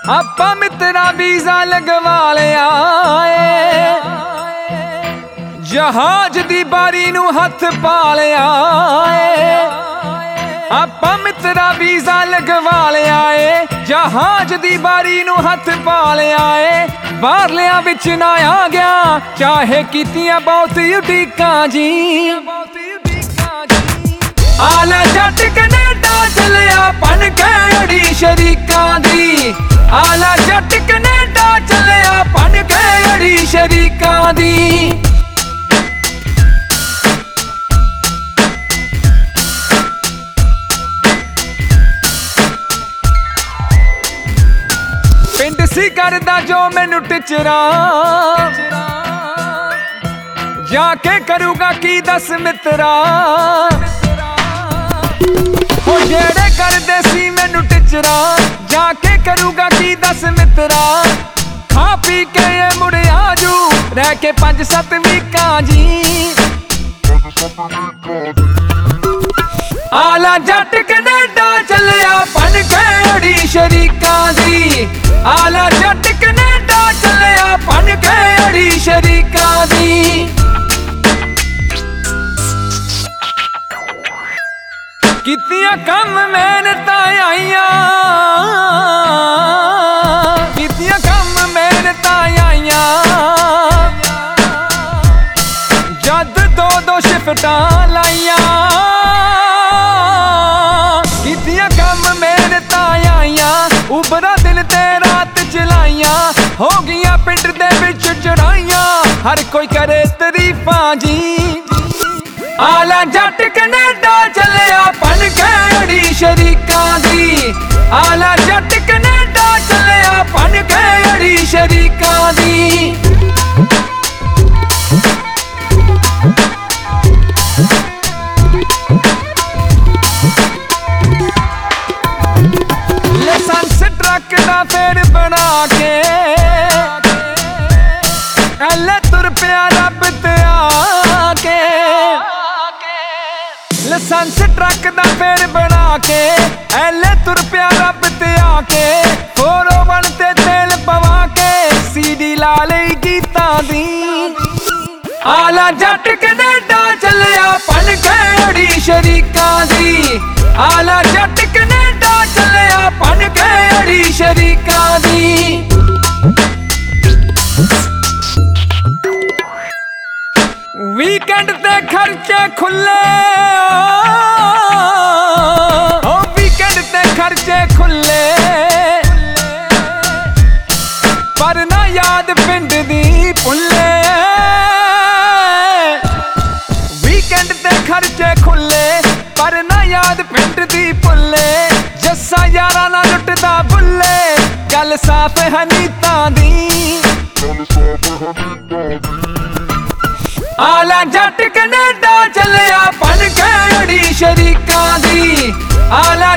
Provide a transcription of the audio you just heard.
ਆਪਾਂ ਮਿੱਤਰਾ ਵੀਜ਼ਾ ਲਗਵਾ ਲਿਆ ਏ, ਜਹਾਜ਼ ਦੀ ਬਾਰੀ ਨੂੰ ਹੱਥ ਪਾ ਲਿਆ ਏ। ਆਪਾਂ ਮਿੱਤਰਾ ਵੀਜ਼ਾ ਲਗਵਾ ਲਿਆ ਏ, ਜਹਾਜ਼ ਦੀ ਬਾਰੀ ਨੂੰ ਹੱਥ ਪਾ ਲਿਆ ਏ। ਬਾਹਰਲਿਆਂ ਵਿੱਚ ਨਾ ਆ ਗਿਆ, ਚਾਹੇ ਕੀਤੀਆਂ ਬਹੁਤ ਉਡੀਕਾਂ ਜੀ। ਆਲਾ ਜੱਟ ਕਨੇਡਾ ਚਲਿਆ ਬਣ ਕੇ ਅੜੀ ਸ਼ਰੀਕਾਂ ਦੀ। ਆਲਾ ਜੱਟ ਕਨੇਡਾ ਚਲਿਆ ਬਣ ਕੇ ਅੜੀ ਸ਼ਰੀਕਾਂ ਦੀ। ਪਿੰਡ ਸੀ ਕਰਦਾ ਜੋ ਮੈਨੂੰ ਟਿਚਰਾ, ਜਾ ਕੇ ਕਰੂਗਾ ਕੀ ਦੱਸ ਮਿੱਤਰਾ। ਉਹ ਜਿਹੜੇ ਕਰਦੇ ਸੀ ਮੈਨੂੰ ਟਿਚਰਾ, ਜਾ ਕੇ ਕਰੂਗਾ ਕੀ ਦੱਸ ਮਿੱਤਰਾ। ਖਾ ਪੀ ਕੇ ਇਹ ਮੁੜ ਆਜੂ, ਰਹਿ ਕੇ 5-7 ਵੀਕਾਂ ਜੀ। ਆਲਾ ਜੱਟ ਕਨੇਡਾ ਚੱਲਿਆ ਬਣ ਕੇ ਅੜੀ ਸ਼ਰੀਕਾਂ ਦੀ। ਆਲਾ ਜੱਟ ਕਨੇਡਾ ਚੱਲਿਆ ਬਣ ਕੇ ਅੜੀ ਸ਼ਰੀਕਾਂ ਦੀ। ਕੀਤੀਆਂ ਕੰਮ ਮਿਹਨਤਾਂ ਆਈਆਂ, ਕੀਤੀਆਂ ਕੰਮ ਮਿਹਨਤਾਂ ਆਈਆਂ। ਜਦ 2-2 ਸ਼ਿਫਟਾਂ ਲਾਈਆਂ, ਕੀਤੀਆਂ ਕੰਮ ਮਿਹਨਤਾਂ ਆਈਆਂ। ਉਬਰਾ ਦਿਨ ਤੇ ਰਾਤ ਚਲਾਈਆਂ, ਹੋ ਗਈਆਂ ਪਿੰਡ ਦੇ ਵਿੱਚ ਚੜਾਈਆਂ। ਹਰ ਕੋਈ ਕਰੇ ਤਾਰੀਫਾਂ ਜੀ। ਆਲਾ ਜੱਟ ਕਨੇਡਾ ਚੱਲਿਆ ਬਣ ਕੇ ਅੜੀ ਸ਼ਰੀਕਾਂ ਦੀ। ਆਲਾ ਜੱਟ ਕਨੇਡਾ ਚੱਲਿਆ ਬਣ ਕੇ ਅੜੀ ਸ਼ਰੀਕਾਂ ਦੀ। ਲਾਇਸੈਂਸ ਟਰੱਕ ਦਾ ਫੇਰ ਬਣਾ ਕੇ, ਐਲੇ ਤੁਰ ਪਿਆ ਰੱਬ ਤੇ ਆ ਕੇ। ਲਾਇਸੈਂਸ ਟਰੱਕ ਦਾ ਫੇਰ ਬਣਾ ਕੇ, ਐਲੇ ਤੁਰ ਪਿਆ ਰੱਬ ਤੇ ਆ ਕੇ। 401 ਤੇ ਤੇਲ ਪਵਾ ਕੇ, CD ਲਾ ਲਈ ਗੀਤਾਂ ਦੀ। ਆਲਾ ਜੱਟ ਕਨੇਡਾ ਚੱਲਿਆ ਬਣ ਕੇ ਅੜੀ ਸ਼ਰੀਕਾਂ ਦੀ। ਆਲਾ ਜੱਟ ਕਨੇਡਾ ਚੱਲਿਆ ਬਣ ਕੇ ਅੜੀ ਸ਼ਰੀਕਾਂ ਦੀ। ਵੀਕਐਂਡ ਤੇ ਖਰਚੇ ਖੁੱਲੇ, ਓ ਵੀਕਐਂਡ ਤੇ ਖਰਚੇ ਖੁੱਲੇ। ਪਰ ਨਾ ਯਾਦ ਪਿੰਡ ਦੀ ਭੁੱਲੇ। ਵੀਕਐਂਡ ਤੇ ਖਰਚੇ ਖੁੱਲੇ, ਪਰ ਨਾ ਯਾਦ ਪਿੰਡ ਦੀ ਭੁੱਲੇ। ਜੱਸਾ ਯਾਰਾਂ ਨਾਲ ਲੁੱਟਦਾ ਬੁੱਲੇ, ਗੱਲ ਸਾਫ਼ ਹੈ ਨੀਤਾਂ ਦੀ। ਆਲਾ ਜੱਟ ਕਨੇਡਾ ਚੱਲਿਆ ਬਣ ਕੇ ਅੜੀ ਸ਼ਰੀਕਾਂ ਦੀ। ਆਲਾ